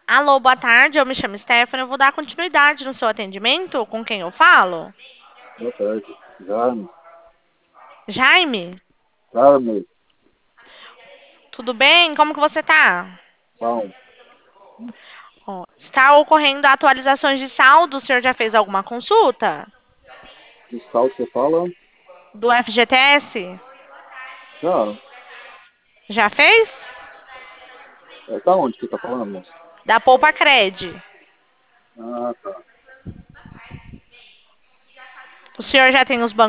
Alô, boa tarde. Eu me chamo Stephanie. Eu vou dar continuidade no seu atendimento. Com quem eu falo? Boa tarde. Jaime. Jaime? Carmen. Tudo bem? Como que você tá? Pão. Ó, está ocorrendo atualizações de saldo. O senhor já fez alguma consulta? Que saldo você fala? Do FGTS? Já. Já fez? Da onde que tá falando, moço? Da Poupa Cred. Ah, tá. O senhor já tem os bancos